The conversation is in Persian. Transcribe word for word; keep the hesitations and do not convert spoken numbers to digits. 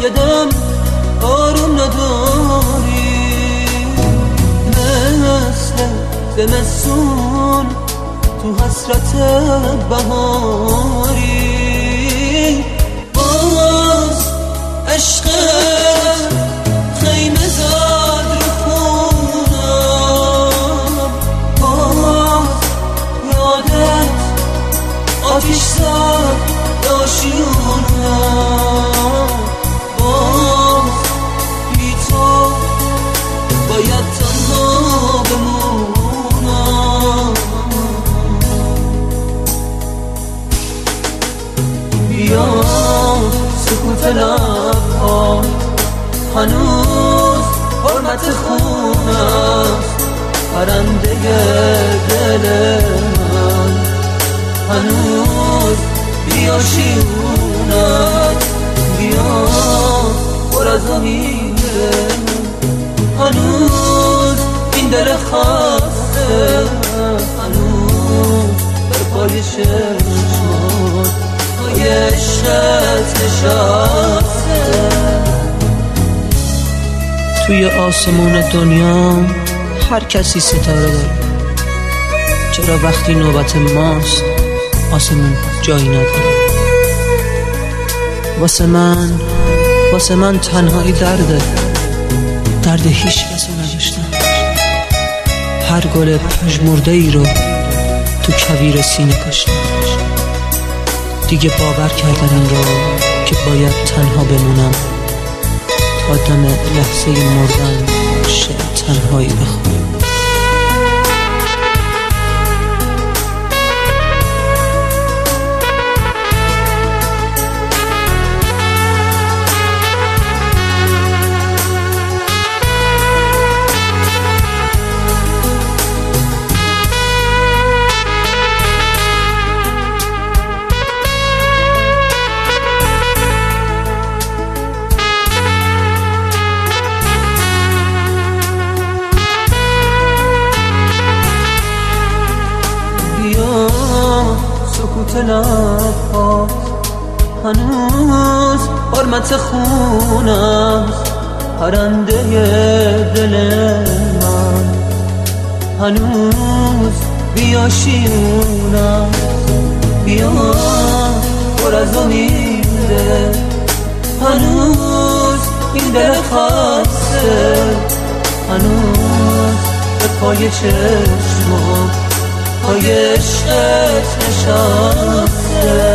یه دم آروم نداری، مثل زمستون تو حسرت بهاری. باز عشقت خیمه زد رو خونم، باز یادت آتیش زد داشیونم، باز بی تو باید تنها بمونم. بیا سکوت لبها هنوز حرمت خون است، پرنده دل من هنوز بیا شیونت، بیا پر از امیده، هنوز این دل خسته، هنوز بر پای چشمات پای عشقت نشسته. توی آسمون دنیا هر کسی ستاره داره، چرا وقتی نوبت ماست آسمون جایی نداره؟ واسه من واسه من تنهایی درده، درد هیچ کسو نداشتم. هر گل پژمرده ای رو تو کویر سینه کاشتم، دیگه باور کردم این رو که باید تنها بمونم تا دم لحظه مردن شعر تنهایی بخونم. سکوت لبات هنوز حرمت خون است، پرنده دل من هنوز بیا شیون است، بیا پر از امیده، هنوز این دل خسته، هنوز به پای چشمات پای عشقت نشسته.